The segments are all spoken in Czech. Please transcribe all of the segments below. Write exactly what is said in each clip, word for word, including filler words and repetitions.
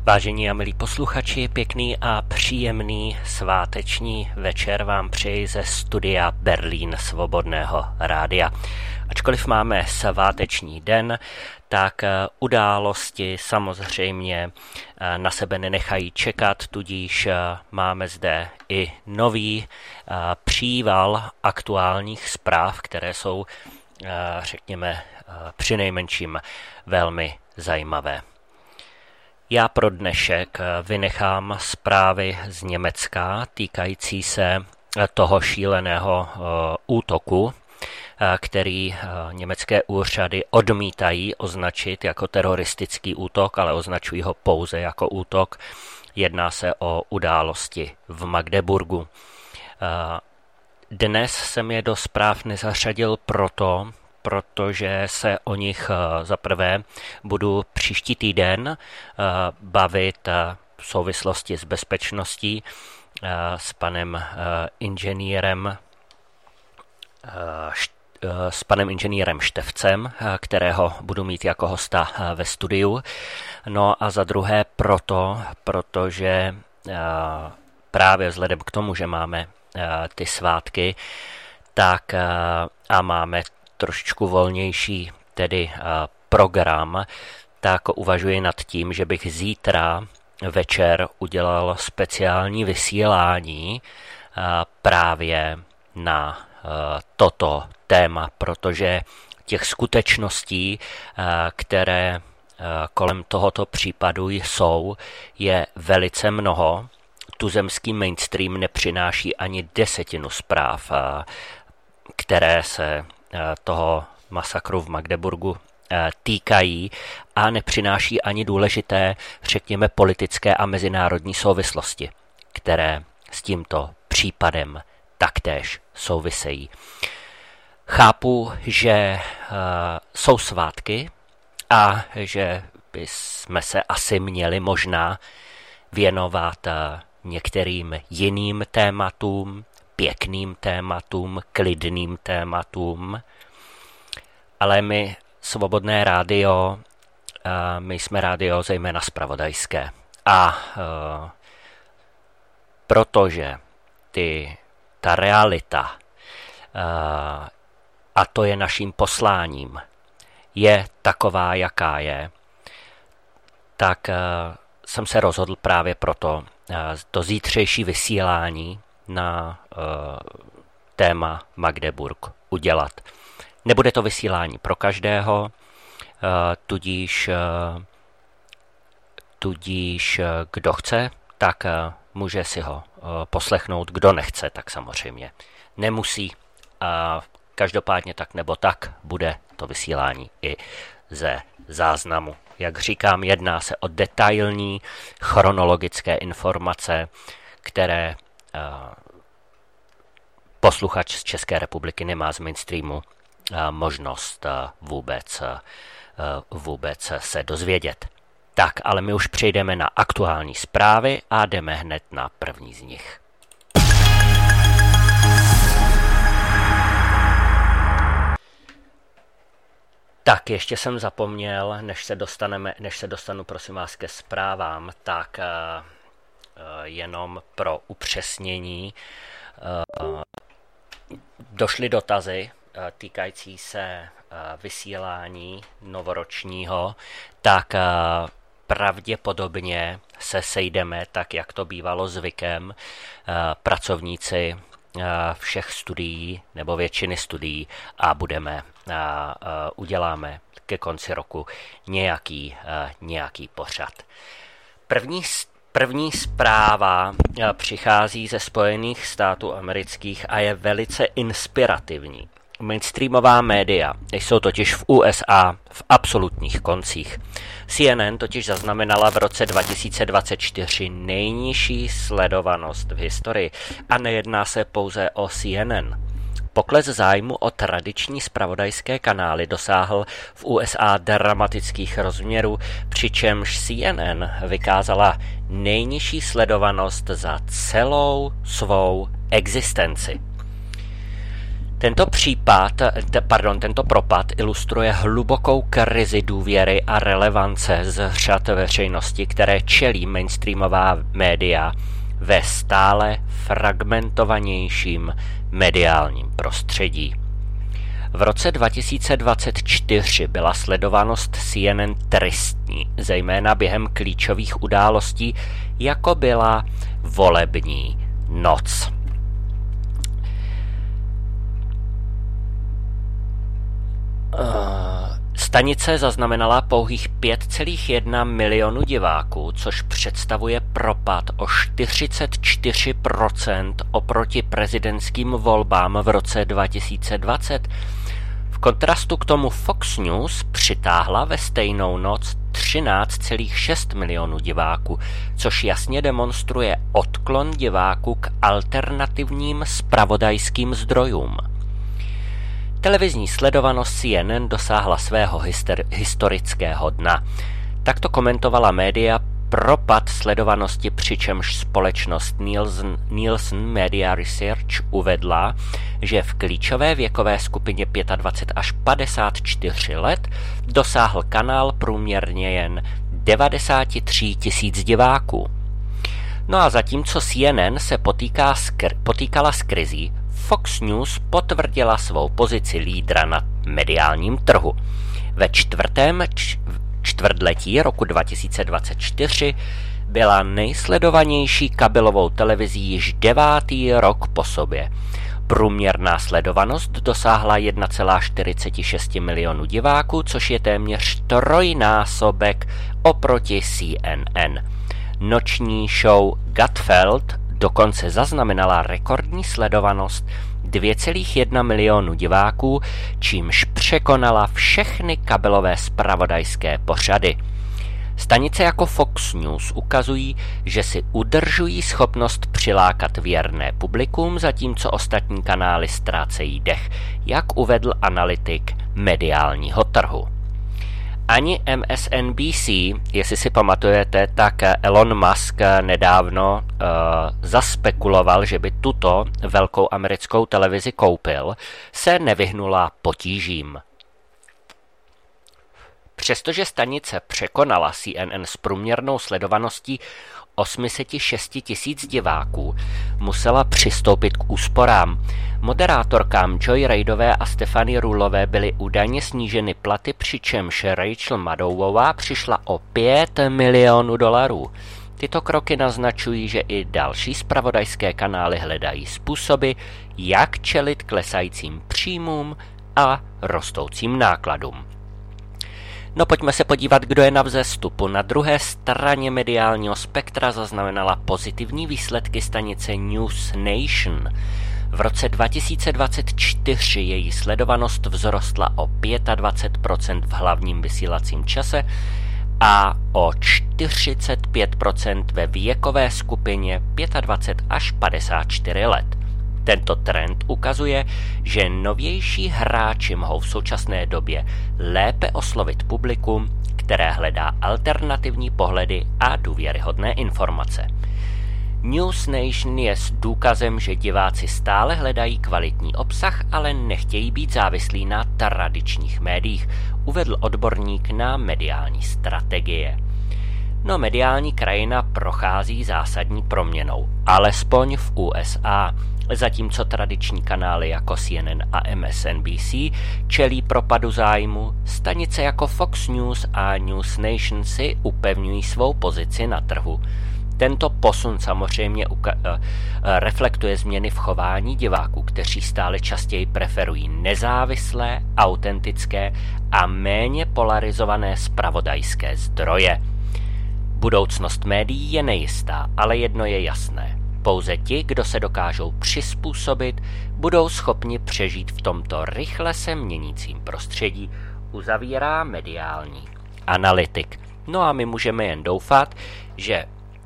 Vážení a milí posluchači, pěkný a příjemný sváteční večer vám přeji ze studia Berlín Svobodného rádia. Ačkoliv máme sváteční den, tak události samozřejmě na sebe nenechají čekat, tudíž máme zde i nový příval aktuálních zpráv, které jsou, řekněme, přinejmenším velmi zajímavé. Já pro dnešek vynechám zprávy z Německa týkající se toho šíleného útoku, který německé úřady odmítají označit jako teroristický útok, ale označují ho pouze jako útok. Jedná se o události v Magdeburgu. Dnes jsem je do zpráv nezařadil proto, protože se o nich zaprvé budu příští týden bavit v souvislosti s bezpečností s panem inženýrem s panem inženýrem Štefcem, kterého budu mít jako hosta ve studiu. No a za druhé proto, protože právě vzhledem k tomu, že máme ty svátky, tak a máme trošičku volnější tedy program, tak uvažuji nad tím, že bych zítra večer udělal speciální vysílání právě na toto téma, protože těch skutečností, které kolem tohoto případu jsou, je velice mnoho. Tuzemský mainstream nepřináší ani desetinu zpráv, které se toho masakru v Magdeburgu týkají a nepřináší ani důležité, řekněme, politické a mezinárodní souvislosti, které s tímto případem taktéž souvisejí. Chápu, že uh, jsou svátky a že bychom se asi měli možná věnovat uh, některým jiným tématům, pěkným tématům, klidným tématům, ale my Svobodné rádio, my jsme rádio zejména zpravodajské. A protože ty, ta realita, a to je naším posláním, je taková, jaká je, tak jsem se rozhodl právě proto to zítřejší vysílání na uh, téma Magdeburg udělat. Nebude to vysílání pro každého, uh, tudíž, uh, tudíž uh, kdo chce, tak uh, může si ho uh, poslechnout, kdo nechce, tak samozřejmě nemusí. A každopádně tak nebo tak bude to vysílání i ze záznamu. Jak říkám, jedná se o detailní chronologické informace, které posluchač z České republiky nemá z mainstreamu možnost vůbec, vůbec se dozvědět. Tak, ale my už přejdeme na aktuální zprávy a jdeme hned na první z nich. Tak, ještě jsem zapomněl, než se dostaneme, než se dostanu, prosím vás, ke zprávám, tak uh, uh, jenom pro upřesnění uh, došly dotazy uh, týkající se uh, vysílání novoročního, tak uh, pravděpodobně se sejdeme, tak jak to bývalo zvykem, uh, pracovníci všech studií nebo většiny studií a budeme a, a, uděláme ke konci roku nějaký, a, nějaký pořad. První, první zpráva přichází ze Spojených států amerických a je velice inspirativní. Mainstreamová média jsou totiž v U S A v absolutních koncích. C N N totiž zaznamenala v roce dva tisíce dvacet čtyři nejnižší sledovanost v historii a nejedná se pouze o C N N. Pokles zájmu o tradiční zpravodajské kanály dosáhl v U S A dramatických rozměrů, přičemž C N N vykázala nejnižší sledovanost za celou svou existenci. Tento případ, te, pardon, tento propad ilustruje hlubokou krizi důvěry a relevance z řad veřejnosti, které čelí mainstreamová média ve stále fragmentovanějším mediálním prostředí. V roce dva tisíce dvacet čtyři byla sledovanost C N N tristní, zejména během klíčových událostí, jako byla volební noc. Stanice zaznamenala pouhých pět celá jedna milionu diváků, což představuje propad o čtyřicet čtyři procent oproti prezidentským volbám v roce dva tisíce dvacet. V kontrastu k tomu Fox News přitáhla ve stejnou noc třináct celá šest milionu diváků, což jasně demonstruje odklon diváků k alternativním zpravodajským zdrojům. Televizní sledovanost C N N dosáhla svého hyster- historického dna. Takto komentovala média propad sledovanosti, přičemž společnost Nielsen, Nielsen Media Research uvedla, že v klíčové věkové skupině dvacet pět až padesát čtyři let dosáhl kanál průměrně jen devadesát tři tisíc diváků. No a zatímco C N N se potýká s kr- potýkala s krizí, Fox News potvrdila svou pozici lídra na mediálním trhu. Ve čtvrtém č- čtvrtletí roku dva tisíce dvacet čtyři byla nejsledovanější kabelovou televizí již devátý rok po sobě. Průměrná sledovanost dosáhla jedna celá čtyřicet šest milionu diváků, což je téměř trojnásobek oproti C N N. Noční show Gutfeld dokonce zaznamenala rekordní sledovanost dvě celá jedna milionu diváků, čímž překonala všechny kabelové zpravodajské pořady. Stanice jako Fox News ukazují, že si udržují schopnost přilákat věrné publikum, zatímco ostatní kanály ztrácejí dech, jak uvedl analytik mediálního trhu. Ani M S N B C, jestli si pamatujete, tak Elon Musk nedávno uh, zaspekuloval, že by tuto velkou americkou televizi koupil, se nevyhnula potížím. Přestože stanice překonala C N N s průměrnou sledovaností osm set šest tisíc diváků, musela přistoupit k úsporám. Moderátorkám Joy Reidové a Stephanie Rulové byly údajně sníženy platy, přičemž Rachel Maddowová přišla o pět milionů dolarů. Tyto kroky naznačují, že i další zpravodajské kanály hledají způsoby, jak čelit klesajícím příjmům a rostoucím nákladům. No pojďme se podívat, kdo je na vzestupu. Na druhé straně mediálního spektra zaznamenala pozitivní výsledky stanice News Nation. V roce dva tisíce dvacet čtyři její sledovanost vzrostla o dvacet pět procent v hlavním vysílacím čase a o čtyřicet pět procent ve věkové skupině dvacet pět až padesát čtyři let. Tento trend ukazuje, že novější hráči mohou v současné době lépe oslovit publikum, které hledá alternativní pohledy a důvěryhodné informace. News Nation je důkazem, že diváci stále hledají kvalitní obsah, ale nechtějí být závislí na tradičních médiích, uvedl odborník na mediální strategie. No, mediální krajina prochází zásadní proměnou, alespoň v U S A. Zatímco tradiční kanály jako C N N a M S N B C čelí propadu zájmu, stanice jako Fox News a News Nation si upevňují svou pozici na trhu. Tento posun samozřejmě uka- reflektuje změny v chování diváků, kteří stále častěji preferují nezávislé, autentické a méně polarizované zpravodajské zdroje. Budoucnost médií je nejistá, ale jedno je jasné. Pouze ti, kdo se dokážou přizpůsobit, budou schopni přežít v tomto rychle se měnícím prostředí, uzavírá mediální analytik. No a my můžeme jen doufat, že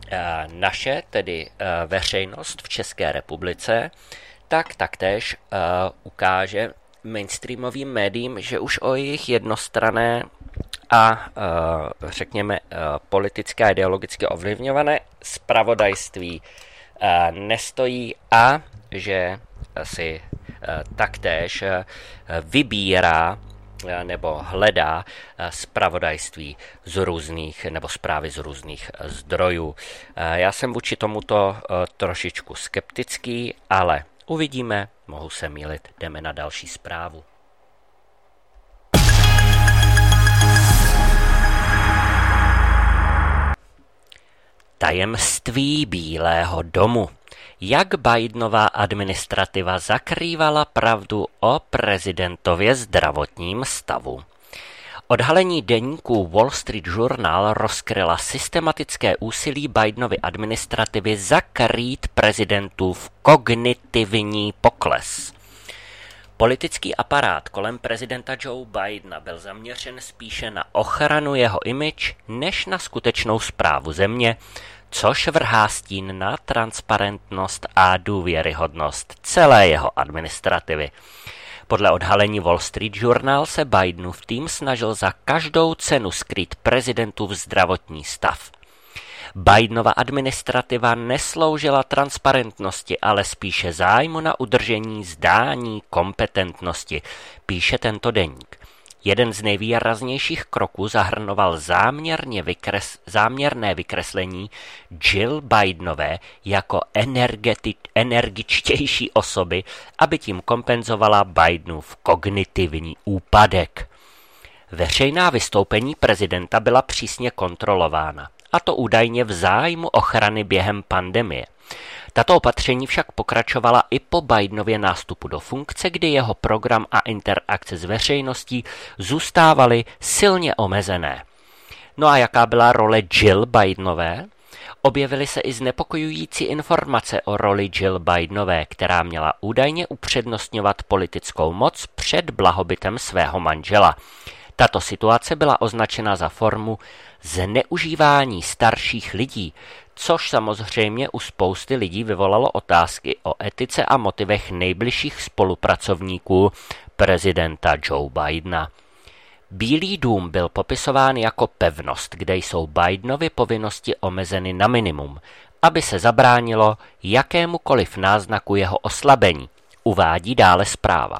naše, tedy veřejnost v České republice, tak taktéž ukáže mainstreamovým médiím, že už o jejich jednostranné a řekněme politické a ideologicky ovlivňované zpravodajství nestojí a že si taktéž vybírá nebo hledá zpravodajství z různých nebo zprávy z různých zdrojů. Já jsem vůči tomuto trošičku skeptický, ale uvidíme, mohu se mýlit, jdeme na další zprávu. Tajemství Bílého domu. Jak Bidenova administrativa zakrývala pravdu o prezidentově zdravotním stavu. Odhalení deníku Wall Street Journal rozkryla systematické úsilí Bidenovy administrativy zakrýt prezidentův kognitivní pokles. Politický aparát kolem prezidenta Joe Bidena byl zaměřen spíše na ochranu jeho image než na skutečnou správu země, což vrhá stín na transparentnost a důvěryhodnost celé jeho administrativy. Podle odhalení Wall Street Journal se Bidenův tým snažil za každou cenu skrýt prezidentův zdravotní stav. Bidenova administrativa nesloužila transparentnosti, ale spíše zájmu na udržení zdání kompetentnosti, píše tento deník. Jeden z nejvýraznějších kroků zahrnoval záměrně vykres, záměrné vykreslení Jill Bidenové jako energeti, energičtější osoby, aby tím kompenzovala Bidenův kognitivní úpadek. Veřejná vystoupení prezidenta byla přísně kontrolována, a to údajně v zájmu ochrany během pandemie. Tato opatření však pokračovala i po Bidenově nástupu do funkce, kdy jeho program a interakce s veřejností zůstávaly silně omezené. No a jaká byla role Jill Bidenové? Objevily se i znepokojující informace o roli Jill Bidenové, která měla údajně upřednostňovat politickou moc před blahobytem svého manžela. Tato situace byla označena za formu zneužívání starších lidí, což samozřejmě u spousty lidí vyvolalo otázky o etice a motivech nejbližších spolupracovníků prezidenta Joe Bidena. Bílý dům byl popisován jako pevnost, kde jsou Bidenovy povinnosti omezeny na minimum, aby se zabránilo jakémukoliv náznaku jeho oslabení, uvádí dále zpráva.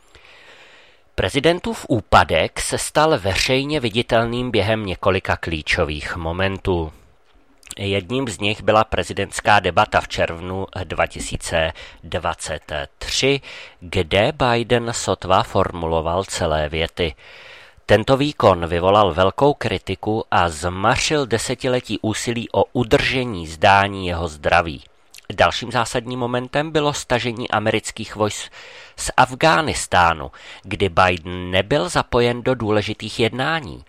Prezidentův úpadek se stal veřejně viditelným během několika klíčových momentů. Jedním z nich byla prezidentská debata v červnu dva tisíce dvacet tři, kde Biden sotva formuloval celé věty. Tento výkon vyvolal velkou kritiku a zmařil desetiletí úsilí o udržení zdání jeho zdraví. Dalším zásadním momentem bylo stažení amerických vojsk z Afghánistánu, kdy Biden nebyl zapojen do důležitých jednání.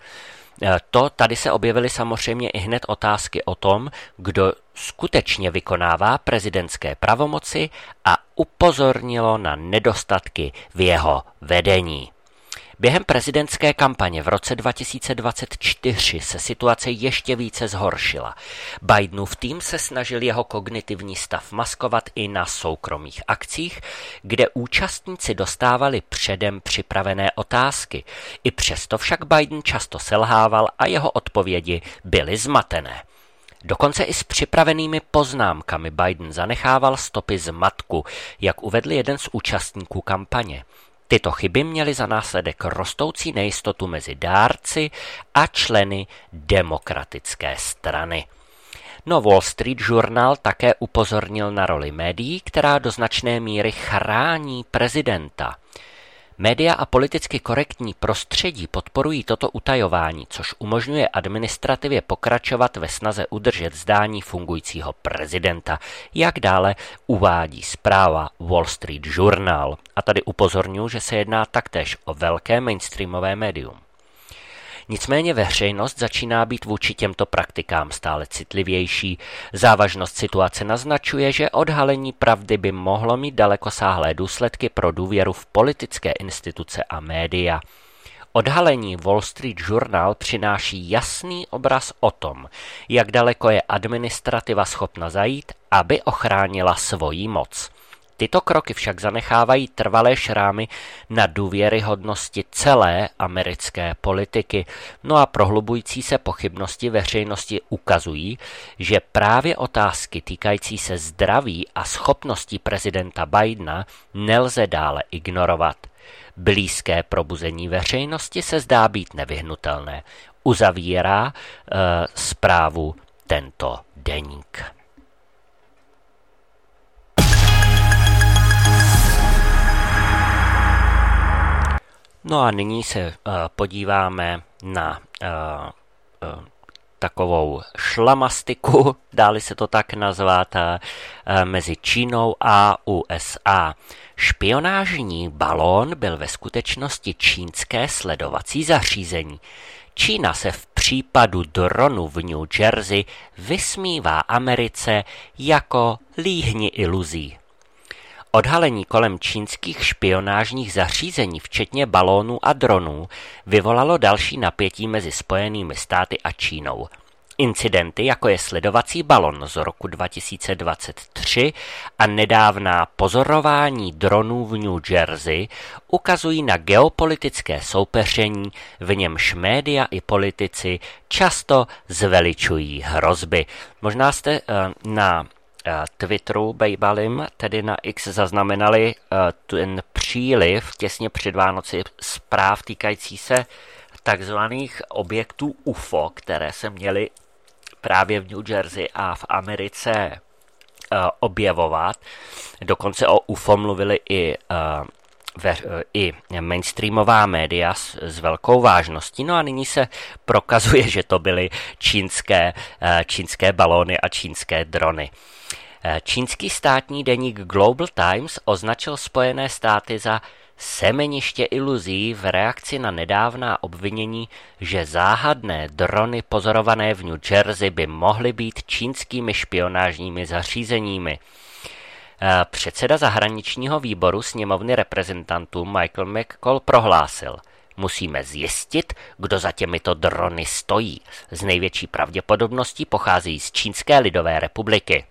To tady se objevily samozřejmě i hned otázky o tom, kdo skutečně vykonává prezidentské pravomoci a upozornilo na nedostatky v jeho vedení. Během prezidentské kampaně v roce dva tisíce dvacet čtyři se situace ještě více zhoršila. Bidenův tým se snažil jeho kognitivní stav maskovat i na soukromých akcích, kde účastníci dostávali předem připravené otázky. I přesto však Biden často selhával a jeho odpovědi byly zmatené. Dokonce i s připravenými poznámkami Biden zanechával stopy zmatku, jak uvedl jeden z účastníků kampaně. Tyto chyby měly za následek rostoucí nejistotu mezi dárci a členy demokratické strany. No Wall Street Journal také upozornil na roli médií, která do značné míry chrání prezidenta. Média a politicky korektní prostředí podporují toto utajování, což umožňuje administrativě pokračovat ve snaze udržet zdání fungujícího prezidenta, jak dále uvádí zpráva Wall Street Journal. A tady upozorňuji, že se jedná taktéž o velké mainstreamové médium. Nicméně veřejnost začíná být vůči těmto praktikám stále citlivější. Závažnost situace naznačuje, že odhalení pravdy by mohlo mít dalekosáhlé důsledky pro důvěru v politické instituce a média. Odhalení Wall Street Journal přináší jasný obraz o tom, jak daleko je administrativa schopna zajít, aby ochránila svoji moc. Tyto kroky však zanechávají trvalé šrámy na důvěryhodnosti celé americké politiky. No a prohlubující se pochybnosti veřejnosti ukazují, že právě otázky týkající se zdraví a schopností prezidenta Bidena nelze dále ignorovat. Blízké probuzení veřejnosti se zdá být nevyhnutelné. Uzavírá e, zprávu tento deník. No a nyní se uh, podíváme na uh, uh, takovou šlamastiku, dá-li se to tak nazvat, uh, mezi Čínou a U S A. Špionážní balón byl ve skutečnosti čínské sledovací zařízení. Čína se v případu dronu v New Jersey vysmívá Americe jako líhni iluzí. Odhalení kolem čínských špionážních zařízení, včetně balónů a dronů, vyvolalo další napětí mezi Spojenými státy a Čínou. Incidenty, jako je sledovací balon z roku dva tisíce dvacet tři a nedávná pozorování dronů v New Jersey, ukazují na geopolitické soupeření, v němž média i politici často zveličují hrozby. Možná jste uh, na Twitteru bejbalim, tedy na X, zaznamenali uh, ten příliv těsně před Vánoci zpráv týkající se takzvaných objektů U F O, které se měly právě v New Jersey a v Americe uh, objevovat. Dokonce o U F O mluvili i uh, Ve, i mainstreamová média s, s velkou vážností. No a nyní se prokazuje, že to byly čínské, čínské balóny a čínské drony. Čínský státní deník Global Times označil Spojené státy za semeniště iluzí v reakci na nedávná obvinění, že záhadné drony pozorované v New Jersey by mohly být čínskými špionážními zařízeními. Předseda zahraničního výboru sněmovny reprezentantů Michael McCall prohlásil: musíme zjistit, kdo za těmito drony stojí. S největší pravděpodobností pocházejí z Čínské lidové republiky.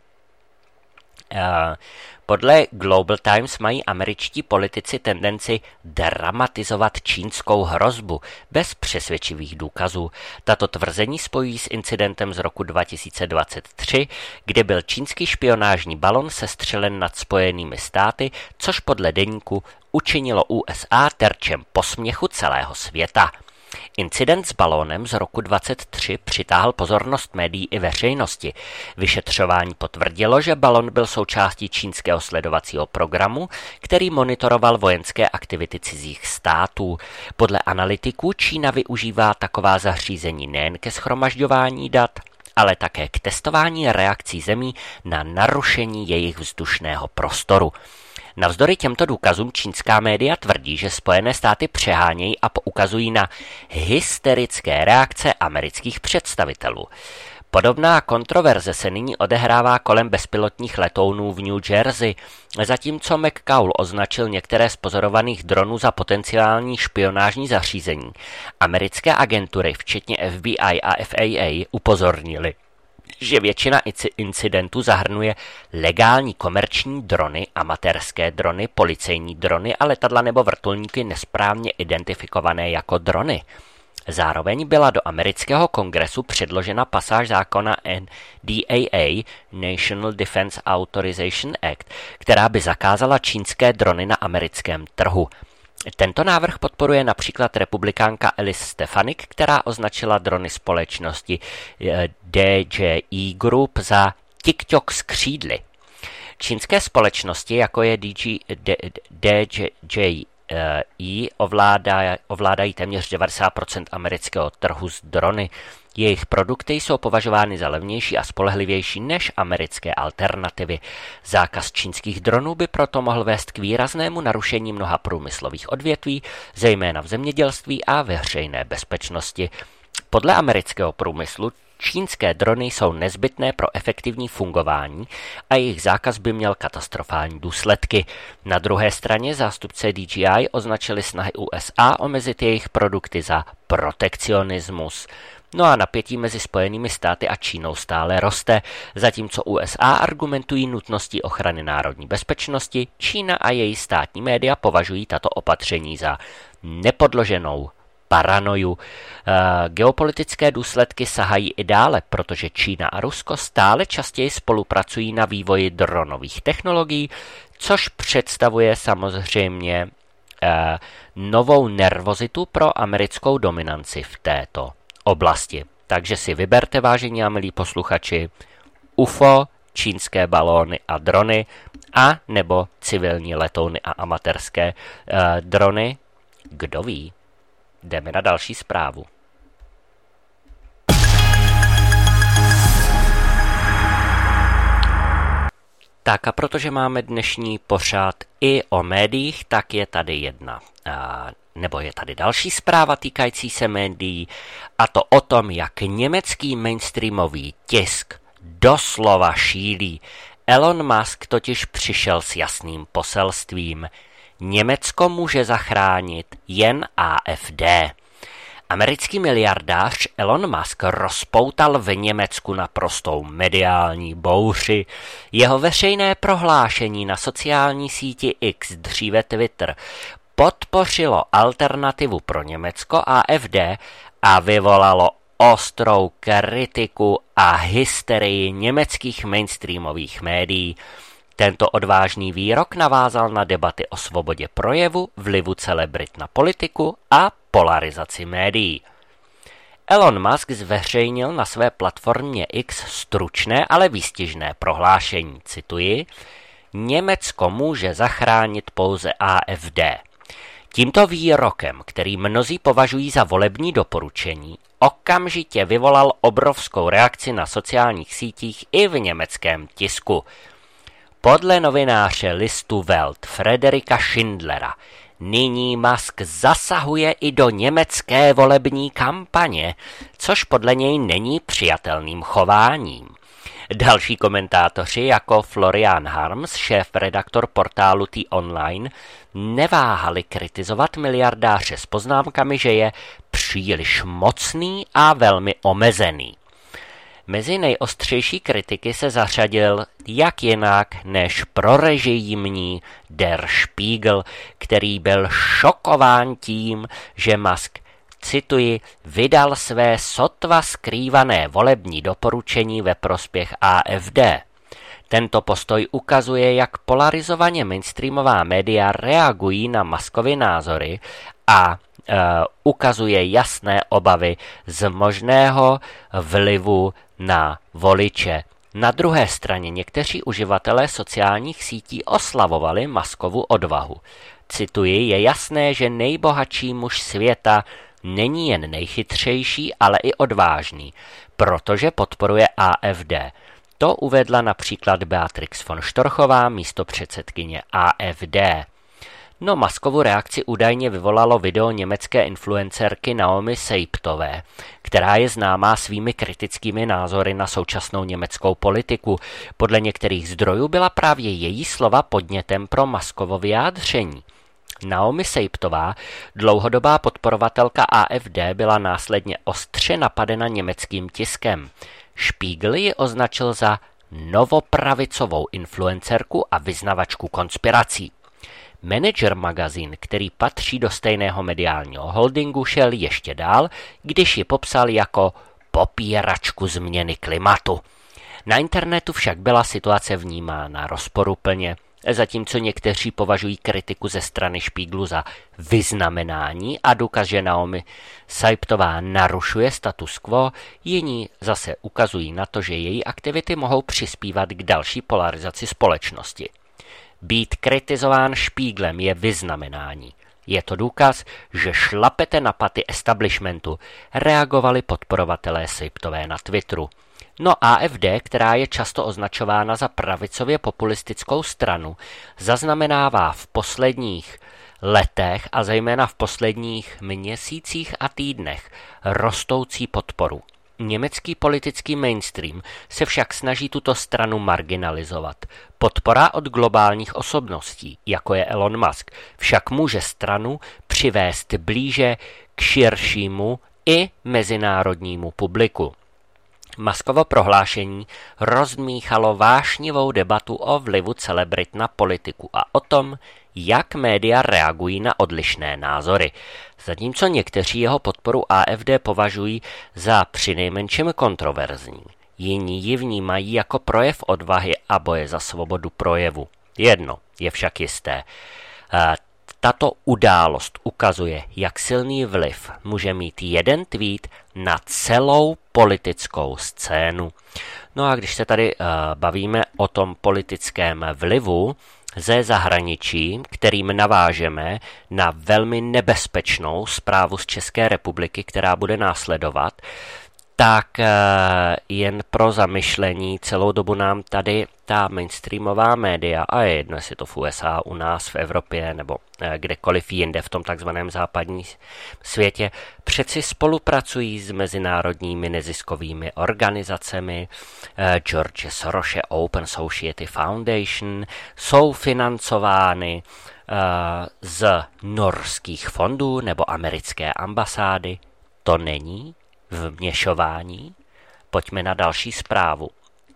Podle Global Times mají američtí politici tendenci dramatizovat čínskou hrozbu bez přesvědčivých důkazů. Tato tvrzení spojí s incidentem z roku dva tisíce dvacet tři, kdy byl čínský špionážní balon sestřelen nad Spojenými státy, což podle deníku učinilo U S A terčem posměchu celého světa. Incident s balónem z roku dvacet tři přitáhl pozornost médií i veřejnosti. Vyšetřování potvrdilo, že balon byl součástí čínského sledovacího programu, který monitoroval vojenské aktivity cizích států. Podle analytiků Čína využívá taková zařízení nejen ke shromažďování dat, ale také k testování reakcí zemí na narušení jejich vzdušného prostoru. Navzdory těmto důkazům čínská média tvrdí, že Spojené státy přehánějí a poukazují na hysterické reakce amerických představitelů. Podobná kontroverze se nyní odehrává kolem bezpilotních letounů v New Jersey, zatímco McCall označil některé z pozorovaných dronů za potenciální špionážní zařízení. Americké agentury, včetně F B I a F A A, upozornili, že většina incidentů zahrnuje legální komerční drony, amatérské drony, policejní drony a letadla nebo vrtulníky nesprávně identifikované jako drony. Zároveň byla do amerického kongresu předložena pasáž zákona N D A A, National Defense Authorization Act, která by zakázala čínské drony na americkém trhu. Tento návrh podporuje například republikánka Alice Stefanik, která označila drony společnosti D J I Group za TikTok s křídly. Čínské společnosti, jako je D J I, ovládá, ovládají téměř devadesát procent amerického trhu s drony. Jejich produkty jsou považovány za levnější a spolehlivější než americké alternativy. Zákaz čínských dronů by proto mohl vést k výraznému narušení mnoha průmyslových odvětví, zejména v zemědělství a veřejné bezpečnosti. Podle amerického průmyslu čínské drony jsou nezbytné pro efektivní fungování a jejich zákaz by měl katastrofální důsledky. Na druhé straně zástupce D J I označili snahy U S A omezit jejich produkty za protekcionismus. No a napětí mezi Spojenými státy a Čínou stále roste, zatímco U S A argumentují nutností ochrany národní bezpečnosti, Čína a její státní média považují tato opatření za nepodloženou paranoju. E, geopolitické důsledky sahají i dále, protože Čína a Rusko stále častěji spolupracují na vývoji dronových technologií, což představuje samozřejmě e, novou nervozitu pro americkou dominanci v této oblasti. Takže si vyberte, vážení a milí posluchači, U F O, čínské balóny a drony, a nebo civilní letouny a amatérské e, drony. Kdo ví? Jdeme na další zprávu. Tak a protože máme dnešní pořad i o médiích, tak je tady jedna, a, nebo je tady další zpráva týkající se médií, a to o tom, jak německý mainstreamový tisk doslova šílí. Elon Musk totiž přišel s jasným poselstvím. Německo může zachránit jen A F D. Americký miliardář Elon Musk rozpoutal v Německu naprostou mediální bouři. Jeho veřejné prohlášení na sociální síti X, dříve Twitter, podpořilo alternativu pro Německo A F D a vyvolalo ostrou kritiku a hysterii německých mainstreamových médií. Tento odvážný výrok navázal na debaty o svobodě projevu, vlivu celebrit na politiku a polarizaci médií. Elon Musk zveřejnil na své platformě X stručné, ale výstižné prohlášení, cituji: Německo může zachránit pouze A F D. Tímto výrokem, který mnozí považují za volební doporučení, okamžitě vyvolal obrovskou reakci na sociálních sítích i v německém tisku. Podle novináře listu Welt Frederika Schindlera nyní Musk zasahuje i do německé volební kampaně, což podle něj není přijatelným chováním. Další komentátoři jako Florian Harms, šéf-redaktor portálu T-Online, neváhali kritizovat miliardáře s poznámkami, že je příliš mocný a velmi omezený. Mezi nejostřejší kritiky se zařadil jak jinak než prorežijní Der Spiegel, který byl šokován tím, že Musk, cituji, vydal své sotva skrývané volební doporučení ve prospěch A F D. Tento postoj ukazuje, jak polarizovaně mainstreamová média reagují na Muskovy názory a e, ukazuje jasné obavy z možného vlivu na voliče. Na druhé straně někteří uživatelé sociálních sítí oslavovali Muskovu odvahu. Cituji, je jasné, že nejbohatší muž světa není jen nejchytřejší, ale i odvážný, protože podporuje A F D. To uvedla například Beatrix von Storchová, místopředsedkyně A F D. No, Muskovu reakci údajně vyvolalo video německé influencerky Naomi Sejptové, která je známá svými kritickými názory na současnou německou politiku. Podle některých zdrojů byla právě její slova podnětem pro Muskovo vyjádření. Naomi Sejptová, dlouhodobá podporovatelka A F D, byla následně ostře napadena německým tiskem. Spiegel ji označil za novopravicovou influencerku a vyznavačku konspirací. Manager magazín, který patří do stejného mediálního holdingu, šel ještě dál, když ji popsal jako popíračku změny klimatu. Na internetu však byla situace vnímána rozporuplně, zatímco někteří považují kritiku ze strany Spiegelu za vyznamenání a důkaz, že Naomi Sejptová narušuje status quo, jiní zase ukazují na to, že její aktivity mohou přispívat k další polarizaci společnosti. Být kritizován Spiegelem je vyznamenání. Je to důkaz, že šlapete na paty establishmentu, reagovali podporovatelé Sejptové na Twitteru. No A F D, která je často označována za pravicově populistickou stranu, zaznamenává v posledních letech a zejména v posledních měsících a týdnech rostoucí podporu. Německý politický mainstream se však snaží tuto stranu marginalizovat. Podpora od globálních osobností, jako je Elon Musk, však může stranu přivést blíže k širšímu i mezinárodnímu publiku. Muskovo prohlášení rozdmíchalo vášnivou debatu o vlivu celebrit na politiku a o tom, jak média reagují na odlišné názory. Zatímco někteří jeho podporu A F D považují za přinejmenším kontroverzní, jiní ji vnímají jako projev odvahy a boje za svobodu projevu. Jedno je však jisté. Tato událost ukazuje, jak silný vliv může mít jeden tweet na celou politickou scénu. No a když se tady uh, bavíme o tom politickém vlivu ze zahraničí, kterým navážeme na velmi nebezpečnou zprávu z České republiky, která bude následovat, tak uh, jen pro zamyšlení celou dobu nám tady ta mainstreamová média, a je jedno, jestli to v U S A, u nás, v Evropě nebo kdekoliv jinde v tom takzvaném západním světě, přeci spolupracují s mezinárodními neziskovými organizacemi, George Soros Open Society Foundation, jsou financovány z norských fondů nebo americké ambasády. To není vměšování? Pojďme na další zprávu.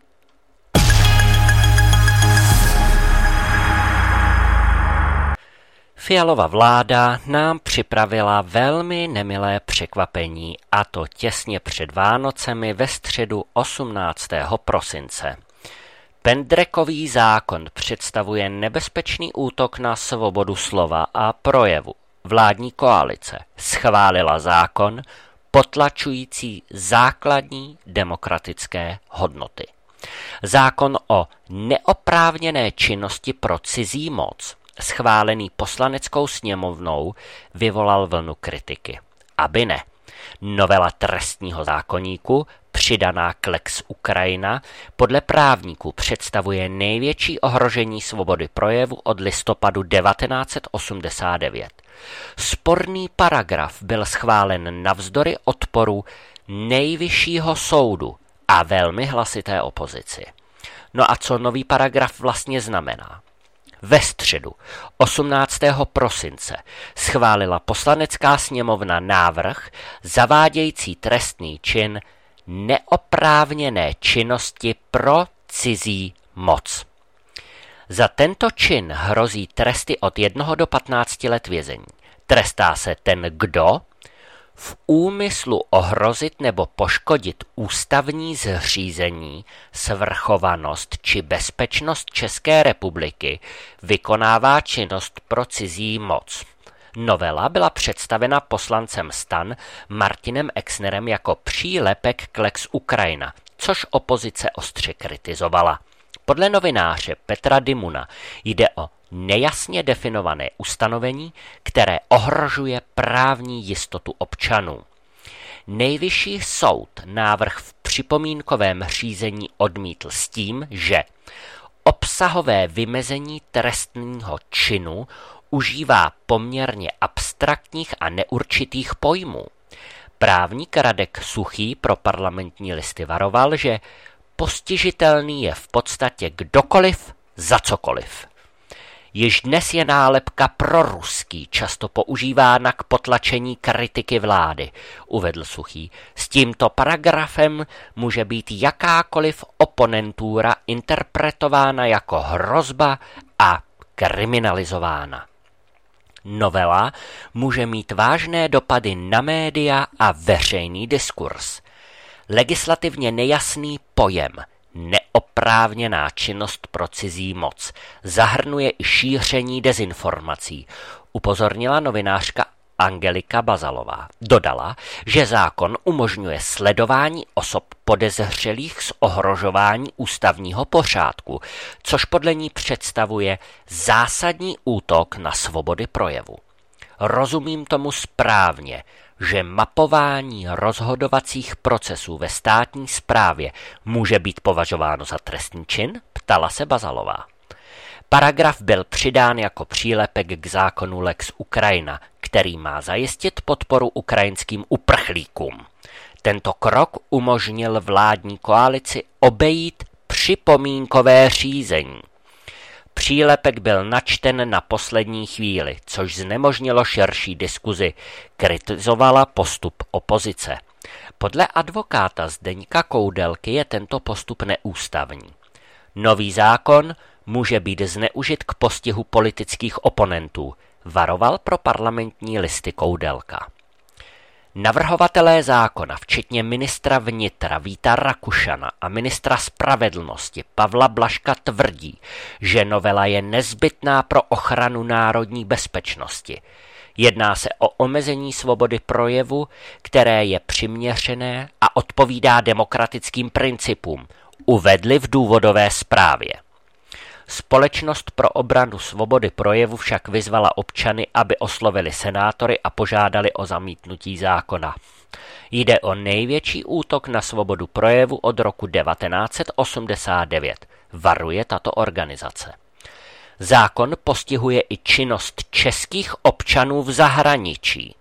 Fialova vláda nám připravila velmi nemilé překvapení, a to těsně před Vánocemi ve středu osmnáctého prosince. Pendrekový zákon představuje nebezpečný útok na svobodu slova a projevu. Vládní koalice schválila zákon potlačující základní demokratické hodnoty. Zákon o neoprávněné činnosti pro cizí moc, schválený poslaneckou sněmovnou, vyvolal vlnu kritiky. Aby ne. Novela trestního zákoníku, přidaná k Lex Ukrajina, podle právníků představuje největší ohrožení svobody projevu od listopadu devatenáct set osmdesát devět. Sporný paragraf byl schválen navzdory odporu Nejvyššího soudu a velmi hlasité opozici. No a co nový paragraf vlastně znamená? Ve středu osmnáctého prosince schválila poslanecká sněmovna návrh zavádějící trestný čin neoprávněné činnosti pro cizí moc. Za tento čin hrozí tresty od jednoho do patnácti let vězení. Trestá se ten, kdo v úmyslu ohrozit nebo poškodit ústavní zřízení, svrchovanost či bezpečnost České republiky vykonává činnost pro cizí moc. Novela byla představena poslancem STAN Martinem Exnerem jako přílepek k Lex Ukrajina, což opozice ostře kritizovala. Podle novináře Petra Dimuna jde o nejasně definované ustanovení, které ohrožuje právní jistotu občanů. Nejvyšší soud návrh v připomínkovém řízení odmítl s tím, že obsahové vymezení trestního činu užívá poměrně abstraktních a neurčitých pojmů. Právník Radek Suchý pro Parlamentní listy varoval, že postižitelný je v podstatě kdokoliv za cokoliv. Již dnes je nálepka proruský často používána k potlačení kritiky vlády, uvedl Suchý. S tímto paragrafem může být jakákoliv oponentura interpretována jako hrozba a kriminalizována. Novela může mít vážné dopady na média a veřejný diskurs. Legislativně nejasný pojem neoprávněná činnost pro cizí moc zahrnuje i šíření dezinformací, upozornila novinářka Angelika Bazalová. Dodala, že zákon umožňuje sledování osob podezřelých z ohrožování ústavního pořádku, což podle ní představuje zásadní útok na svobody projevu. Rozumím tomu správně, že mapování rozhodovacích procesů ve státní správě může být považováno za trestný čin? Ptala se Bazalová. Paragraf byl přidán jako přílepek k zákonu Lex Ukrajina, který má zajistit podporu ukrajinským uprchlíkům. Tento krok umožnil vládní koalici obejít připomínkové řízení. Přílepek byl načten na poslední chvíli, což znemožnilo širší diskuzi. Kritizovala postup opozice. Podle advokáta Zdeňka Koudelky je tento postup neústavní. Nový zákon může být zneužit k postihu politických oponentů, varoval pro Parlamentní listy Koudelka. Navrhovatelé zákona, včetně ministra vnitra Víta Rakušana a ministra spravedlnosti Pavla Blažka, tvrdí, že novela je nezbytná pro ochranu národní bezpečnosti. Jedná se o omezení svobody projevu, které je přiměřené a odpovídá demokratickým principům, uvedli v důvodové zprávě. Společnost pro obranu svobody projevu však vyzvala občany, aby oslovili senátory a požádali o zamítnutí zákona. Jde o největší útok na svobodu projevu od roku devatenáct set osmdesát devět, varuje tato organizace. Zákon postihuje i činnost českých občanů v zahraničí.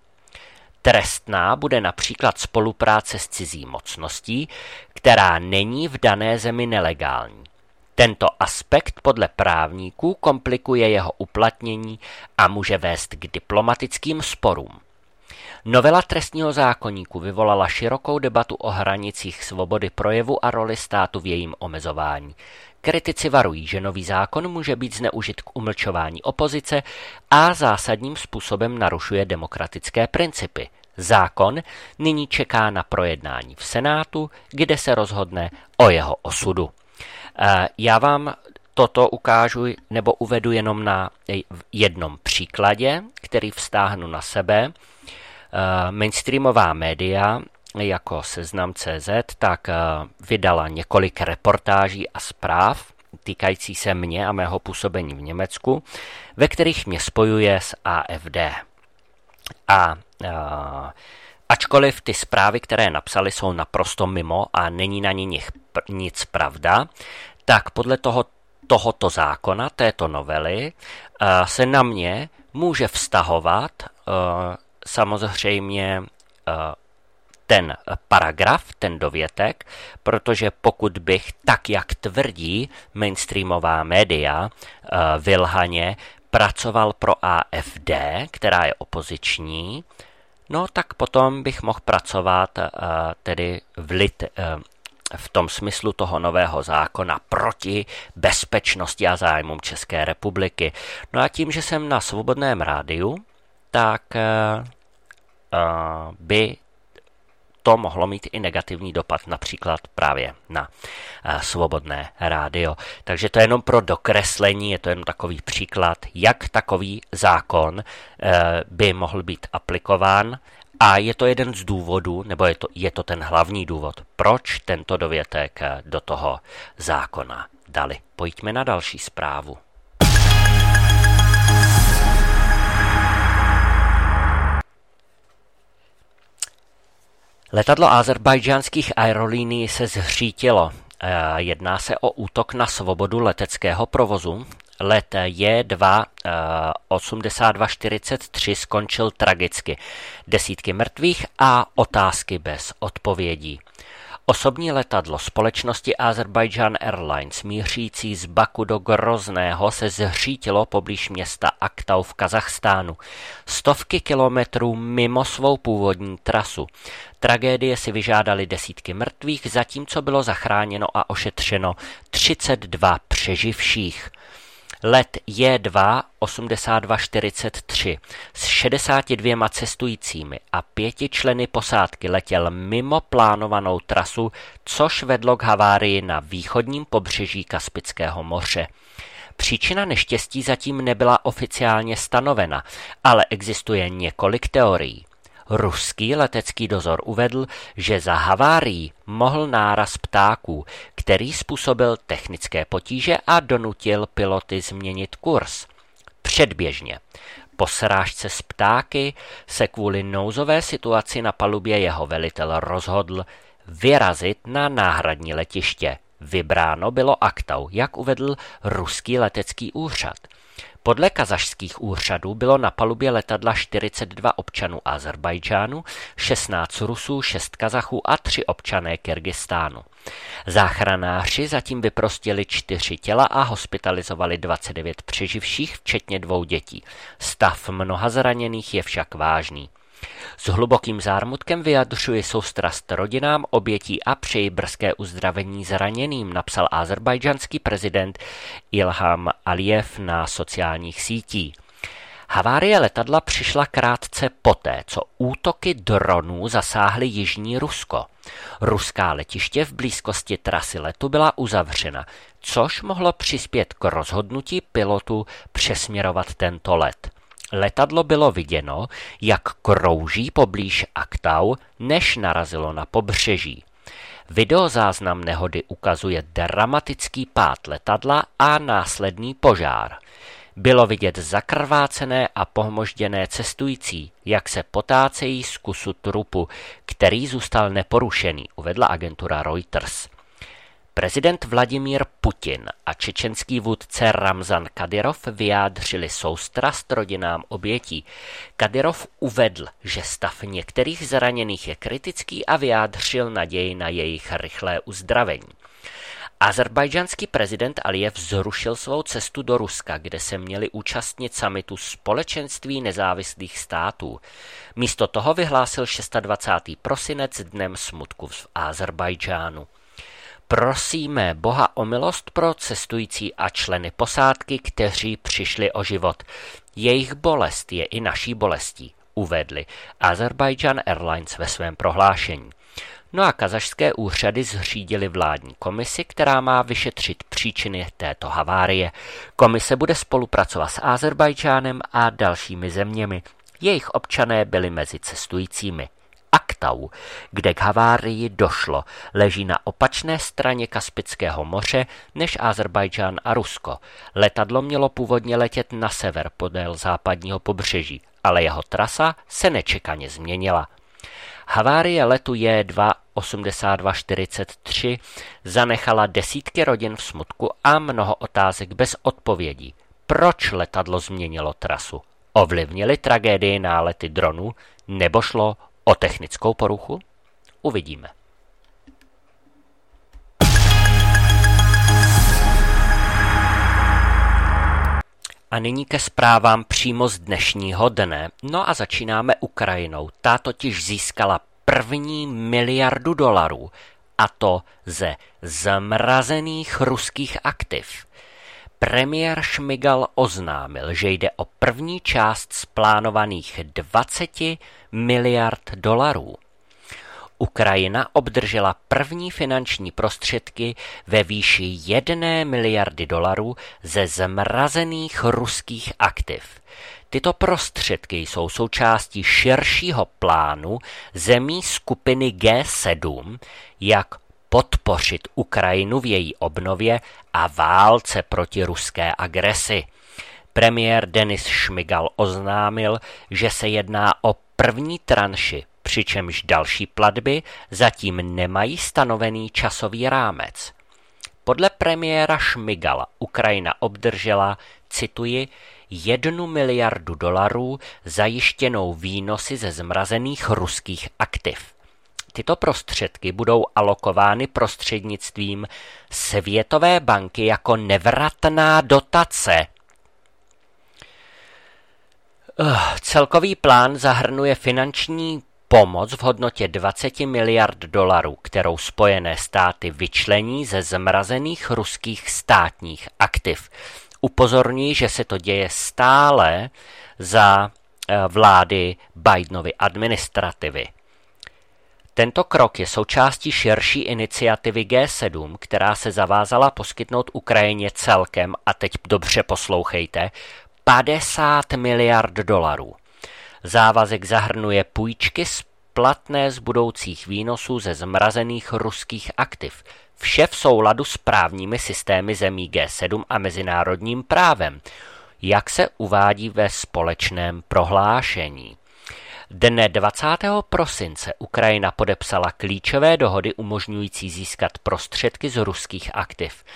Trestná bude například spolupráce s cizí mocností, která není v dané zemi nelegální. Tento aspekt podle právníků komplikuje jeho uplatnění a může vést k diplomatickým sporům. Novela trestního zákoníku vyvolala širokou debatu o hranicích svobody projevu a roli státu v jejím omezování. Kritici varují, že nový zákon může být zneužit k umlčování opozice a zásadním způsobem narušuje demokratické principy. Zákon nyní čeká na projednání v Senátu, kde se rozhodne o jeho osudu. Já vám toto ukážu nebo uvedu jenom na jednom příkladě, který vztáhnu na sebe. Mainstreamová média jako Seznam tečka cé zet tak vydala několik reportáží a zpráv týkající se mě a mého působení v Německu, ve kterých mě spojuje s á ef dé. A, a ačkoliv ty zprávy, které napsali, jsou naprosto mimo a není na nich nic pravda, tak podle toho, tohoto zákona, této novely, se na mě může vztahovat samozřejmě ten paragraf, ten dovětek, protože pokud bych, tak jak tvrdí mainstreamová média, vylhaně pracoval pro á ef dé, která je opoziční, no tak potom bych mohl pracovat tedy v lit, v tom smyslu toho nového zákona proti bezpečnosti a zájmům České republiky. No a tím, že jsem na Svobodném rádiu, tak uh, uh, by to mohlo mít i negativní dopad například právě na uh, Svobodné rádio. Takže to je jenom pro dokreslení, je to jenom takový příklad, jak takový zákon uh, by mohl být aplikován. A je to jeden z důvodů, nebo je to, je to ten hlavní důvod, proč tento dovětek do toho zákona dali. Pojďme na další zprávu. Letadlo azerbajdžánských aerolínií se zřítilo. Jedná se o útok na svobodu leteckého provozu. Let J dva osmdesát dva čtyřicet tři skončil tragicky. Desítky mrtvých a otázky bez odpovědí. Osobní letadlo společnosti Azerbaijan Airlines mířící z Baku do Grozného se zřítilo poblíž města Aktau v Kazachstánu. Stovky kilometrů mimo svou původní trasu. Tragédie si vyžádaly desítky mrtvých, zatímco bylo zachráněno a ošetřeno třicet dva přeživších. Let J dva osmdesát dva čtyřicet tři s šedesáti dvěma cestujícími a pěti členy posádky letěl mimo plánovanou trasu, což vedlo k havárii na východním pobřeží Kaspického moře. Příčina neštěstí zatím nebyla oficiálně stanovena, ale existuje několik teorií. Ruský letecký dozor uvedl, že za havárií mohl náraz ptáků, který způsobil technické potíže a donutil piloty změnit kurz. Předběžně. Po srážce s ptáky se kvůli nouzové situaci na palubě jeho velitel rozhodl vyrazit na náhradní letiště. Vybráno bylo Aktau, jak uvedl ruský letecký úřad. Podle kazašských úřadů bylo na palubě letadla čtyřicet dva občanů Azerbajdžánu, šestnáct Rusů, šest Kazachů a tři občané Kyrgyzstánu. Záchranáři zatím vyprostili čtyři těla a hospitalizovali dvacet devět přeživších, včetně dvou dětí. Stav mnoha zraněných je však vážný. S hlubokým zármutkem vyjadřuji soustrast rodinám obětí a přeji brzké uzdravení zraněným, napsal azerbajdžanský prezident Ilham Alijev na sociálních sítích. Havárie letadla přišla krátce poté, co útoky dronů zasáhly jižní Rusko. Ruská letiště v blízkosti trasy letu byla uzavřena, což mohlo přispět k rozhodnutí pilotů přesměrovat tento let. Letadlo bylo viděno, jak krouží poblíž Aktau, než narazilo na pobřeží. Videozáznam nehody ukazuje dramatický pád letadla a následný požár. Bylo vidět zakrvácené a pohmožděné cestující, jak se potácejí z kusu trupu, který zůstal neporušený, uvedla agentura Reuters. Prezident Vladimír Putin a čečenský vůdce Ramzan Kadyrov vyjádřili soustrast rodinám obětí. Kadyrov uvedl, že stav některých zraněných je kritický a vyjádřil naději na jejich rychlé uzdravení. Azerbajdžanský prezident Alijev zrušil svou cestu do Ruska, kde se měli účastnit summitu Společenství nezávislých států. Místo toho vyhlásil dvacátého šestého prosince dnem smutku v Azerbajdžánu. Prosíme Boha o milost pro cestující a členy posádky, kteří přišli o život. Jejich bolest je i naší bolestí, uvedli Azerbaijan Airlines ve svém prohlášení. No a kazašské úřady zřídily vládní komisi, která má vyšetřit příčiny této havárie. Komise bude spolupracovat s Azerbajdžánem a dalšími zeměmi. Jejich občané byli mezi cestujícími. Aktau, kde k havárii došlo, leží na opačné straně Kaspického moře než Azerbajdžán a Rusko. Letadlo mělo původně letět na sever podél západního pobřeží, ale jeho trasa se nečekaně změnila. Havárie letu J dva osmdesát dva čtyřicet tři zanechala desítky rodin v smutku a mnoho otázek bez odpovědí. Proč letadlo změnilo trasu? Ovlivnily tragédii nálety dronů nebo šlo o technickou poruchu? Uvidíme. A nyní ke zprávám přímo z dnešního dne. No a začínáme Ukrajinou. Ta totiž získala první miliardu dolarů, a to ze zmrazených ruských aktiv. Premiér Šmigal oznámil, že jde o první část z plánovaných dvacet miliard dolarů. Ukrajina obdržela první finanční prostředky ve výši jedné miliardy dolarů ze zmrazených ruských aktiv. Tyto prostředky jsou součástí širšího plánu zemí skupiny G sedm, jak podpořit Ukrajinu v její obnově a válce proti ruské agresi. Premiér Denis Šmigal oznámil, že se jedná o první tranši, přičemž další platby zatím nemají stanovený časový rámec. Podle premiéra Šmigala Ukrajina obdržela, cituji, jednu miliardu dolarů zajištěnou výnosy ze zmrazených ruských aktiv. Tyto prostředky budou alokovány prostřednictvím Světové banky jako nevratná dotace. Uh, celkový plán zahrnuje finanční pomoc v hodnotě dvacet miliard dolarů, kterou Spojené státy vyčlení ze zmrazených ruských státních aktiv. Upozorňuji, že se to děje stále za vlády Bidenovy administrativy. Tento krok je součástí širší iniciativy G sedm, která se zavázala poskytnout Ukrajině celkem, a teď dobře poslouchejte, padesát miliard dolarů. Závazek zahrnuje půjčky splatné z budoucích výnosů ze zmrazených ruských aktiv. Vše v souladu s právními systémy zemí G sedm a mezinárodním právem, jak se uvádí ve společném prohlášení. Dne dvacátého prosince Ukrajina podepsala klíčové dohody umožňující získat prostředky z ruských aktiv.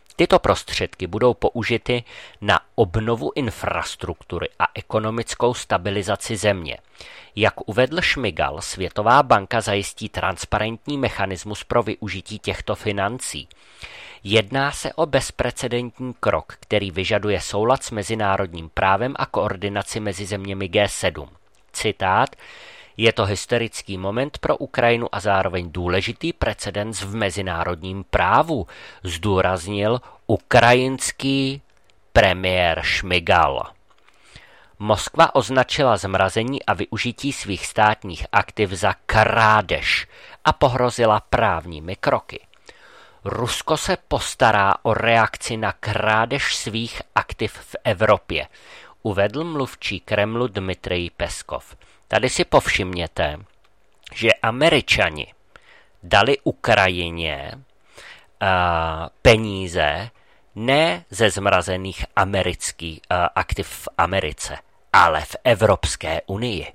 Tyto prostředky budou použity na obnovu infrastruktury a ekonomickou stabilizaci země. Jak uvedl Šmigal, Světová banka zajistí transparentní mechanismus pro využití těchto financí. Jedná se o bezprecedentní krok, který vyžaduje soulad s mezinárodním právem a koordinaci mezi zeměmi G sedm. Citát: Je to historický moment pro Ukrajinu a zároveň důležitý precedens v mezinárodním právu, zdůraznil ukrajinský premiér Šmigal. Moskva označila zmrazení a využití svých státních aktiv za krádež a pohrozila právními kroky. Rusko se postará o reakci na krádež svých aktiv v Evropě, uvedl mluvčí Kremlu Dmitrij Peskov. Tady si povšimněte, že Američani dali Ukrajině uh, peníze ne ze zmrazených amerických uh, aktiv v Americe, ale v Evropské unii.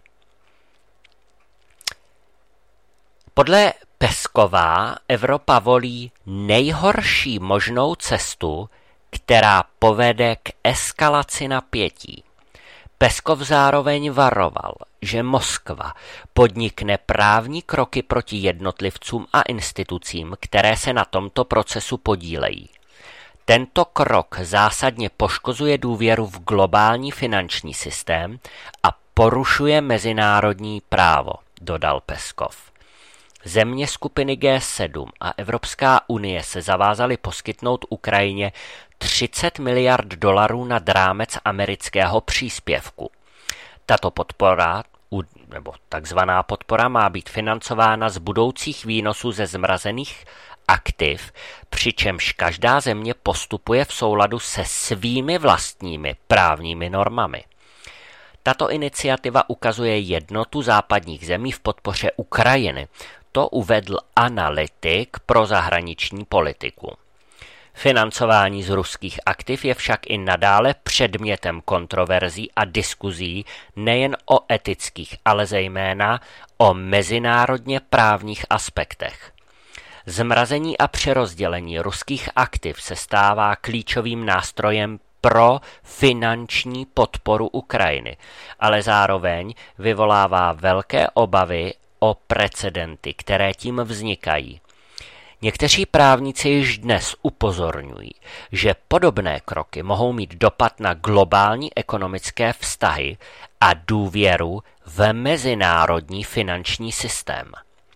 Podle Peskova Evropa volí nejhorší možnou cestu, která povede k eskalaci napětí. Peskov zároveň varoval, že Moskva podnikne právní kroky proti jednotlivcům a institucím, které se na tomto procesu podílejí. Tento krok zásadně poškozuje důvěru v globální finanční systém a porušuje mezinárodní právo, dodal Peskov. Země skupiny G sedm a Evropská unie se zavázaly poskytnout Ukrajině třicet miliard dolarů nad rámec amerického příspěvku. Tato podpora, nebo takzvaná podpora, má být financována z budoucích výnosů ze zmrazených aktiv, přičemž každá země postupuje v souladu se svými vlastními právními normami. Tato iniciativa ukazuje jednotu západních zemí v podpoře Ukrajiny. To uvedl analytik pro zahraniční politiku. Financování z ruských aktiv je však i nadále předmětem kontroverzí a diskuzí nejen o etických, ale zejména o mezinárodně právních aspektech. Zmrazení a přerozdělení ruských aktiv se stává klíčovým nástrojem pro finanční podporu Ukrajiny, ale zároveň vyvolává velké obavy o precedenty, které tím vznikají. Někteří právníci již dnes upozorňují, že podobné kroky mohou mít dopad na globální ekonomické vztahy a důvěru v mezinárodní finanční systém.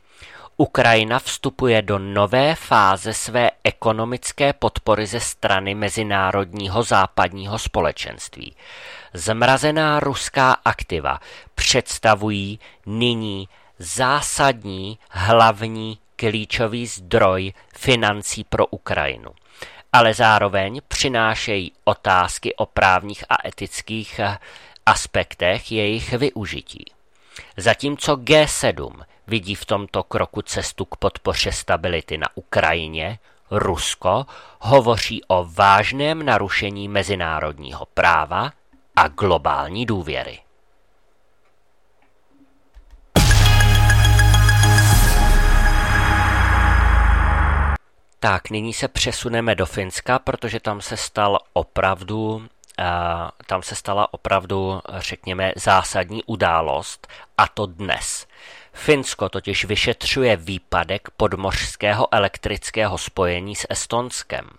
Ukrajina vstupuje do nové fáze své ekonomické podpory ze strany mezinárodního západního společenství. Zmrazená ruská aktiva představují nyní zásadní hlavní klíčový zdroj financí pro Ukrajinu, ale zároveň přinášejí otázky o právních a etických aspektech jejich využití. Zatímco G sedm vidí v tomto kroku cestu k podpoře stability na Ukrajině, Rusko hovoří o vážném narušení mezinárodního práva a globální důvěry. Tak, nyní se přesuneme do Finska, protože tam se stal opravdu, uh, tam se stala opravdu, řekněme, zásadní událost, a to dnes. Finsko totiž vyšetřuje výpadek podmořského elektrického spojení s Estonskem.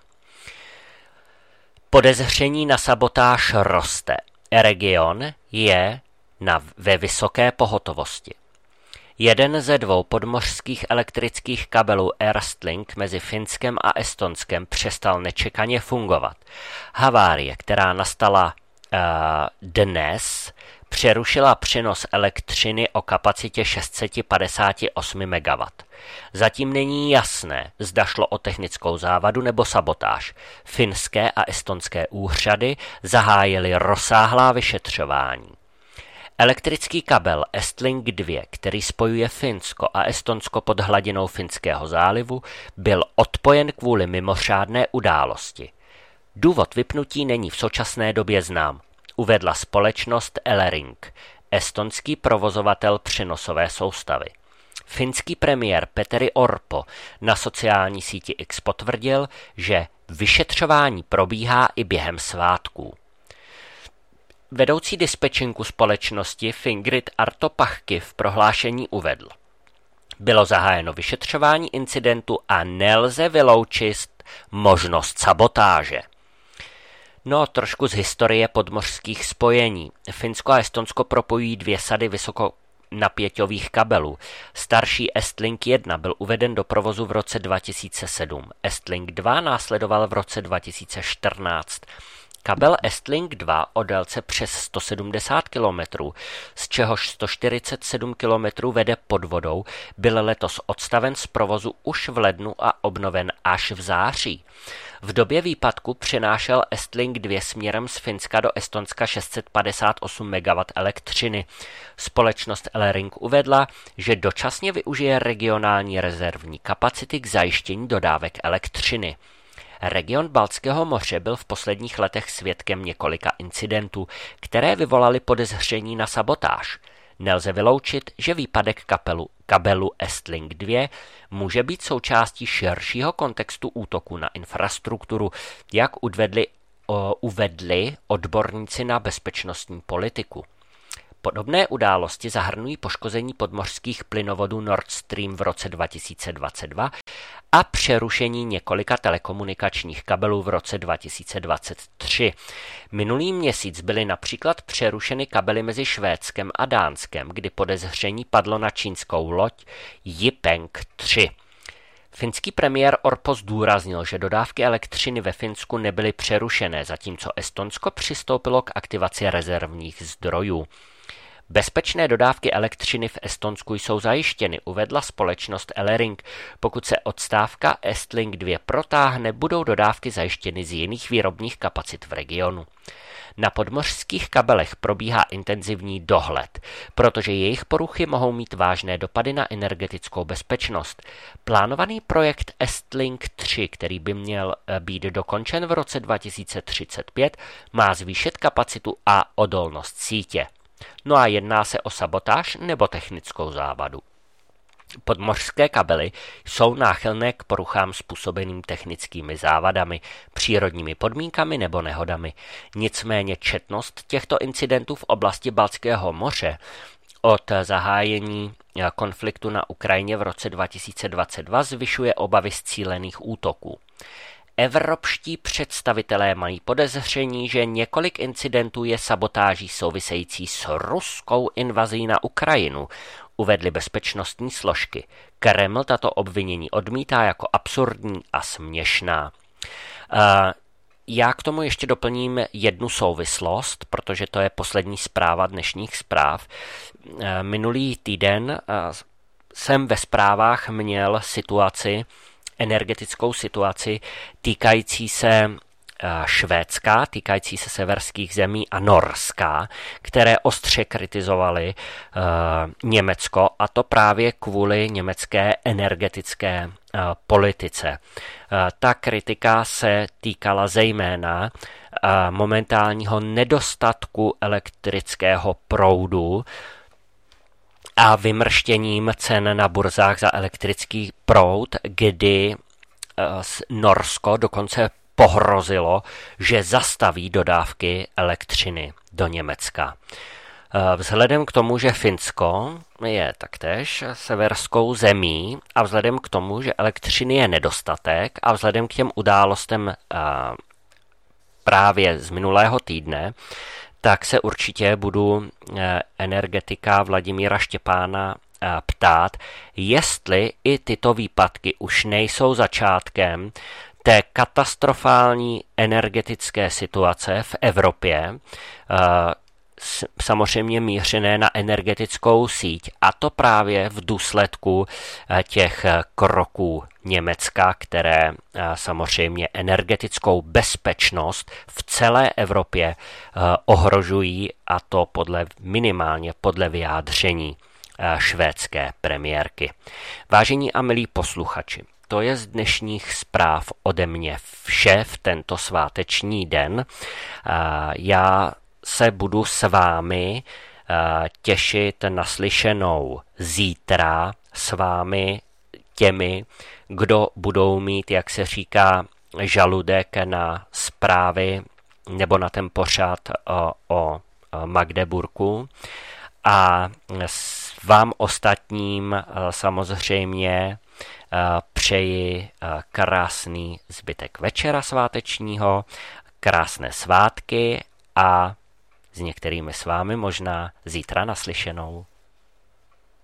Podezření na sabotáž roste. Region je na, ve vysoké pohotovosti. Jeden ze dvou podmořských elektrických kabelů Eastlink mezi Finskem a Estonskem přestal nečekaně fungovat. Havárie, která nastala uh, dnes, přerušila přenos elektřiny o kapacitě šest set padesát osm megawattů. Zatím není jasné, zda šlo o technickou závadu nebo sabotáž. Finské a estonské úřady zahájily rozsáhlá vyšetřování. Elektrický kabel Estlink dva, který spojuje Finsko a Estonsko pod hladinou Finského zálivu, byl odpojen kvůli mimořádné události. Důvod vypnutí není v současné době znám, uvedla společnost Elering, estonský provozovatel přenosové soustavy. Finský premiér Petteri Orpo na sociální síti X potvrdil, že vyšetřování probíhá i během svátků. Vedoucí dispečinku společnosti Fingrid Artopahky v prohlášení uvedl: Bylo zahájeno vyšetřování incidentu a nelze vyloučit možnost sabotáže. No, trošku z historie podmořských spojení. Finsko a Estonsko propojují dvě sady vysokonapěťových kabelů. Starší Estlink jedna byl uveden do provozu v roce dva tisíce sedm. Estlink dva následoval v roce dva tisíce čtrnáct. Kabel Estlink dva o délce přes sto sedmdesát kilometrů, z čehož sto čtyřicet sedm kilometrů vede pod vodou, byl letos odstaven z provozu už v lednu a obnoven až v září. V době výpadku přenášel Estlink dva směrem z Finska do Estonska šest set padesát osm megawattů elektřiny. Společnost Elering uvedla, že dočasně využije regionální rezervní kapacity k zajištění dodávek elektřiny. Region Baltského moře byl v posledních letech svědkem několika incidentů, které vyvolaly podezření na sabotáž. Nelze vyloučit, že výpadek kapelu, kabelu Estlink dva může být součástí širšího kontextu útoku na infrastrukturu, jak uvedli, o, uvedli odborníci na bezpečnostní politiku. Podobné události zahrnují poškození podmořských plynovodů Nord Stream v roce dva tisíce dvacet dva a přerušení několika telekomunikačních kabelů v roce dva tisíce dvacet tři. Minulý měsíc byly například přerušeny kabely mezi Švédskem a Dánskem, kdy podezření padlo na čínskou loď Yipeng tři. Finský premiér Orpo zdůraznil, že dodávky elektřiny ve Finsku nebyly přerušené, zatímco Estonsko přistoupilo k aktivaci rezervních zdrojů. Bezpečné dodávky elektřiny v Estonsku jsou zajištěny, uvedla společnost Elering. Pokud se odstávka Estlink dva protáhne, budou dodávky zajištěny z jiných výrobních kapacit v regionu. Na podmořských kabelech probíhá intenzivní dohled, protože jejich poruchy mohou mít vážné dopady na energetickou bezpečnost. Plánovaný projekt Estlink tři, který by měl být dokončen v roce dva tisíce třicet pět, má zvýšit kapacitu a odolnost sítě. No a jedná se o sabotáž nebo technickou závadu. Podmořské kabely jsou náchylné k poruchám způsobeným technickými závadami, přírodními podmínkami nebo nehodami. Nicméně četnost těchto incidentů v oblasti Baltského moře od zahájení konfliktu na Ukrajině v roce dva tisíce dvacet dva zvyšuje obavy z cílených útoků. Evropští představitelé mají podezření, že několik incidentů je sabotáží související s ruskou invazí na Ukrajinu, uvedly bezpečnostní složky. Kreml tato obvinění odmítá jako absurdní a směšná. Já k tomu ještě doplním jednu souvislost, protože to je poslední zpráva dnešních zpráv. Minulý týden jsem ve zprávách měl situaci, energetickou situaci týkající se Švédska, týkající se severských zemí a Norska, které ostře kritizovaly uh, Německo, a to právě kvůli německé energetické uh, politice. Uh, ta kritika se týkala zejména uh, momentálního nedostatku elektrického proudu a vymrštěním cen na burzách za elektrický proud, kdy Norsko dokonce pohrozilo, že zastaví dodávky elektřiny do Německa. Vzhledem k tomu, že Finsko je taktéž severskou zemí a vzhledem k tomu, že elektřiny je nedostatek a vzhledem k těm událostem právě z minulého týdne, tak se určitě budu energetika Vladimíra Štěpána ptát, jestli i tyto výpadky už nejsou začátkem té katastrofální energetické situace v Evropě, samozřejmě mířené na energetickou síť, a to právě v důsledku těch kroků Německa, které samozřejmě energetickou bezpečnost v celé Evropě ohrožují, a to podle minimálně podle vyjádření švédské premiérky. Vážení a milí posluchači, to je z dnešních zpráv ode mě vše v tento sváteční den. Já se budu s vámi těšit na slyšenou zítra s vámi těmi, kdo budou mít, jak se říká, žaludek na zprávy nebo na ten pořad o, o Magdeburku. A vám ostatním samozřejmě přeji krásný zbytek večera svátečního, krásné svátky a s některými s vámi možná zítra naslyšenou.